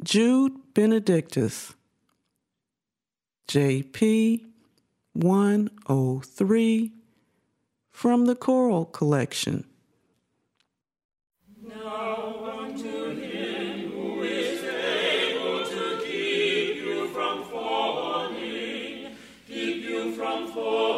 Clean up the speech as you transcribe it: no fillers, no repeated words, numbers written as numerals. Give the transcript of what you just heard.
Jude Benedictus, JP 103, from the Choral Collection. Now unto him who is able to keep you from falling, keep you from falling.